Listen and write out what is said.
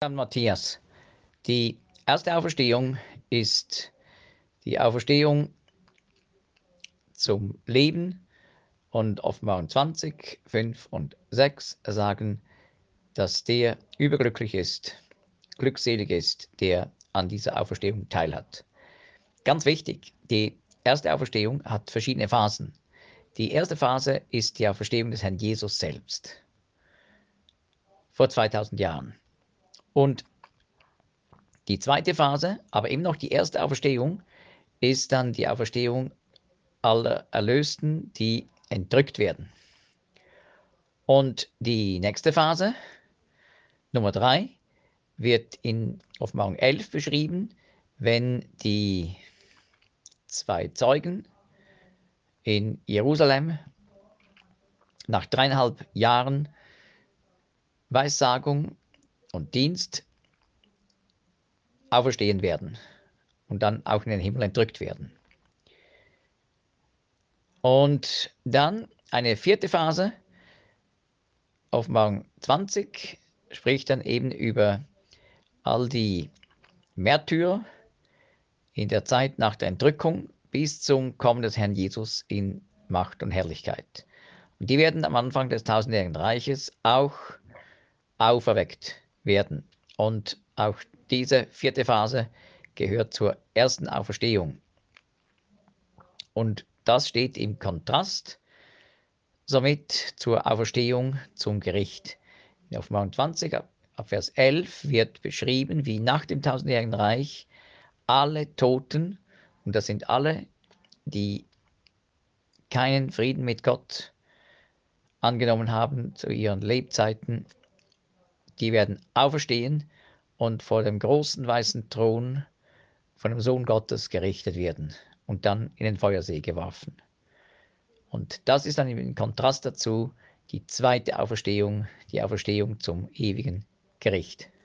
Matthias. Die erste Auferstehung ist die Auferstehung zum Leben, und Offenbarung 20, 5 und 6 sagen, dass der überglücklich ist, glückselig ist, der an dieser Auferstehung teilhat. Ganz wichtig, die erste Auferstehung hat verschiedene Phasen. Die erste Phase ist die Auferstehung des Herrn Jesus selbst, vor 2000 Jahren. Und die zweite Phase, aber eben noch die erste Auferstehung, ist dann die Auferstehung aller Erlösten, die entrückt werden. Und die nächste Phase, Nummer 3, wird in Offenbarung 11 beschrieben, wenn die zwei Zeugen in Jerusalem nach 3,5 Jahren Weissagung und Dienst auferstehen werden und dann auch in den Himmel entrückt werden. Und dann eine vierte Phase, Offenbarung 20, spricht dann eben über all die Märtyrer in der Zeit nach der Entrückung bis zum Kommen des Herrn Jesus in Macht und Herrlichkeit. Und die werden am Anfang des tausendjährigen Reiches auch auferweckt werden. Und auch diese vierte Phase gehört zur ersten Auferstehung. Und das steht im Kontrast somit zur Auferstehung zum Gericht. In Offenbarung 20 ab Vers 11 wird beschrieben, wie nach dem tausendjährigen Reich alle Toten, und das sind alle, die keinen Frieden mit Gott angenommen haben zu ihren Lebzeiten, die werden auferstehen und vor dem großen weißen Thron von dem Sohn Gottes gerichtet werden und dann in den Feuersee geworfen. Und das ist dann im Kontrast dazu die zweite Auferstehung, die Auferstehung zum ewigen Gericht.